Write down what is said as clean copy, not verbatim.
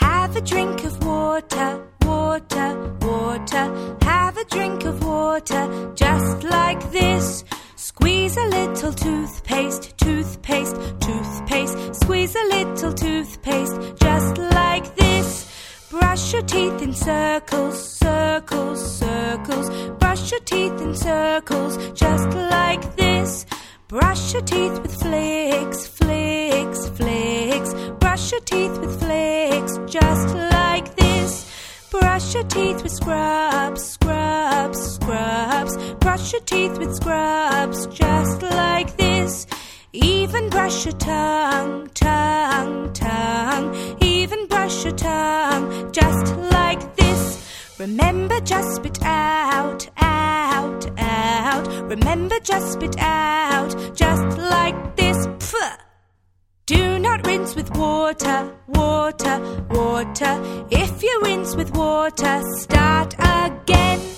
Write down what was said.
Have a drink of water, water, water. Have a drink of water, just like this. Squeeze a little toothpaste, toothpaste, toothpaste. Squeeze a little toothpaste, just like this. Brush your teeth in circles, circles, circles. Brush your teeth in circles, just like this. Brush your teeth with flicks, flicks, flicks. Brush your teeth with flicks, just like this. Brush your teeth with scrubs, scrubs, scrubs. Brush your teeth with scrubs, just like this. Even brush your tongue, tongue, tongue. Even brush your tongue, just like this. Remember, just spit out, out, out. Remember, just spit out, just like this. Pfft. Do not rinse with water, water, water. If you rinse with water, start again.